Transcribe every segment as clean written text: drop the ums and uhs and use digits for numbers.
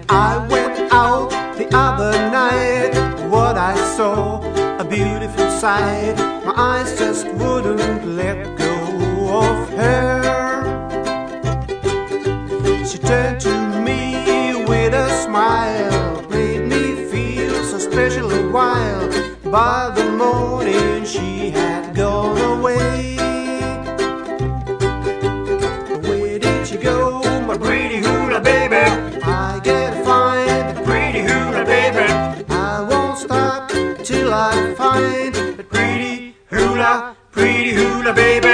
I went out the other night. What I saw, a beautiful sight. My eyes just wouldn't let go of her. She turned to me with a smile, made me feel so special a while. By the morning she had gone away. Where did she go, my pretty hula baby? I gotta find the pretty hula baby. I won't stop till I find the pretty hula baby.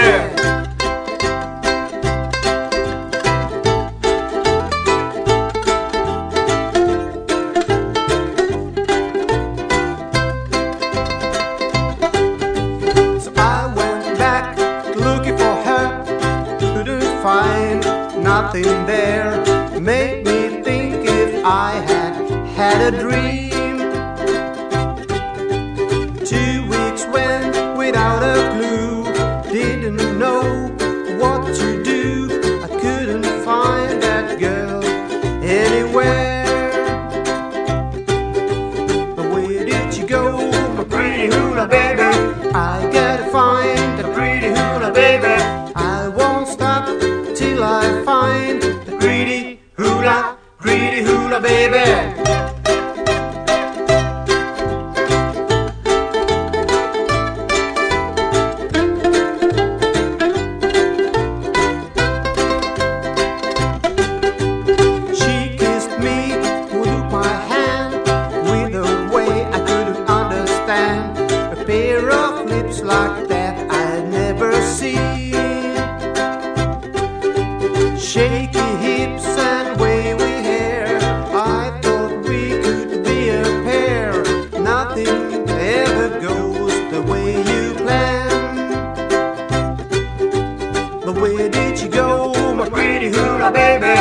Find nothing there. Made me think if I had a dream. 2 weeks went without a clue. Didn't know what to do. I couldn't find that girl anywhere. Where did you go, my pretty hula baby? I gotta find the pretty hula baby. I won't stop till I find the pretty hula baby. She kissed me, took my hand with a way I couldn't understand. A pair of lips like that I'd never seen. Shaky hips and wavy hair, I thought we could be a pair. Nothing ever goes the way you plan. But where did you go, my pretty hula baby?